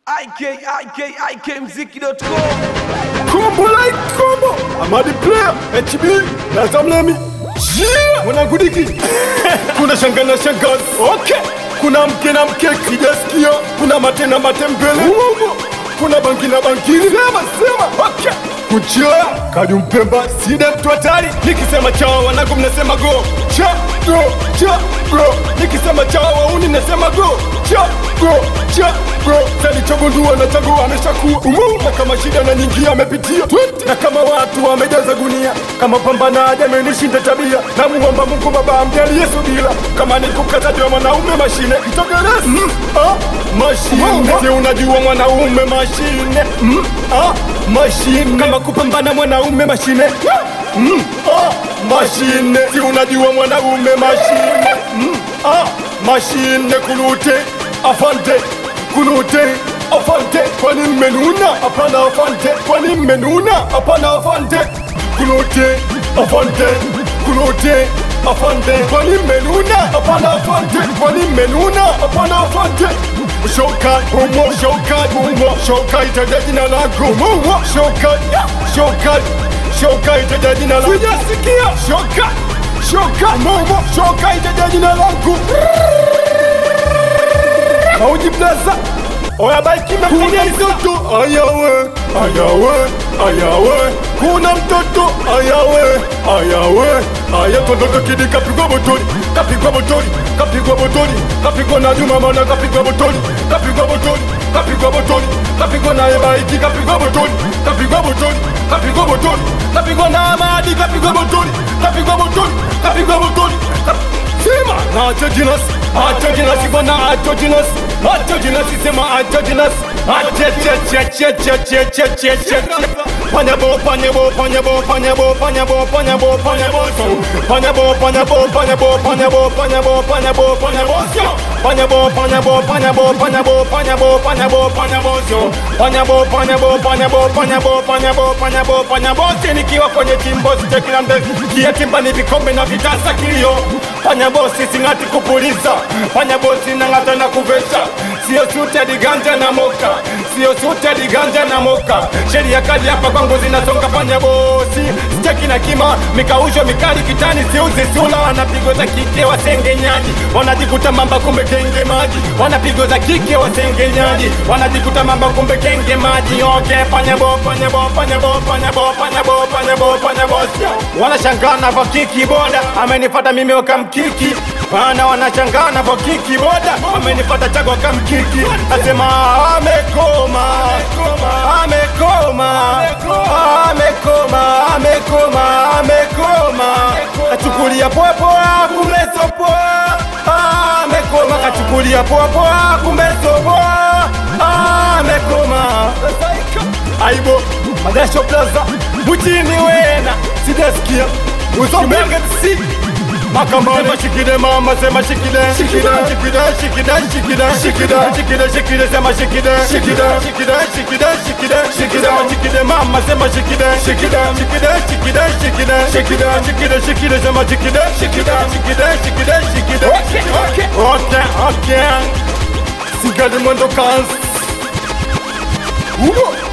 ikmziki.com. Combo like combo. I'm the player. HB. Lazam Lemi. Yeah. Mwanangudiki. Kuna shangana shangazi. Okay. Kuna mke na mke sijasikia. Kuna mate na mate mbele. Kuna banki na bankini. Sema. Okay. Kuchia. Kadi mpemba. Sida mtu hatari. Nikisema chao wanangu mnasema go. Cha go. Nikisema chao wauni nasema go. Cha go. Sali chogundua na chagua ameshakuwa na kama shida na nyingi amepitia na kama watu wamejaza gunia kama pambanaji amenishinda tabia na muomba Mungu baba amjalie subira kama nikukata ndio mwanaume mashine kitogereza mashine si unajua mwanaume mashine mashine kama kupambana mwanaume mashine mashine si unajua mwanaume mashine mashine kulute afante kunute afante kwani mmenuna hapana afante kwani mmenuna hapana afante kunute afante kunute afante kwani mmenuna hapana afante kwani mmenuna hapana afante shoka itaja jina lako shoka itaja jina lako sijasikia shoka itaja jina lako Mauji Plaza Oya baiki mekuja mtoto Ayawe Kuna mtoto Ayawe Tondoto kidi kapigwa botoli Kapigwa na Juma mana kapigwa botoli Kapigwa na Ebaiki kapigwa botoli Kapigwa na Amadi kapigwa botoli Sema na Achojinas bwana Achojinas sema Achojinas Panyabo nikiwa kwenye timbo sitekilande kia kimbani vikombe na vitasa kilio Panyabosi singati kupuliza Panyabosi nangata na kuvesha Sio sute diganja na moka Sheria kali hapa kwangu zinasonga Panyabosi Steki na kima Mikausho mikali kitani siuzi sula Wanapigo za kike wasengenyaji Wanajikuta mamba kumbe kenge maji Wanapigo za kike wasengenyaji Wanajikuta mamba kumbe kenge maji Okay Panyabosi Wanashangana kwa kiki boda Amenifata mimi wakamkiki Wana wanashangana kwa kiki boda Amenifata chago wakamkiki Nasema amekoma Kachukulia poa kumesopoa Amekoma kachukulia poa kumesopoa Amekoma Aibo Madasho Plaza Mutini wena Sideskia Uzomenge tsi Makamane shikide mama sema shikide Shikide sema shikide Shikide mama sema shikide Shikide sema shikide Okay Sigade mwendo kansi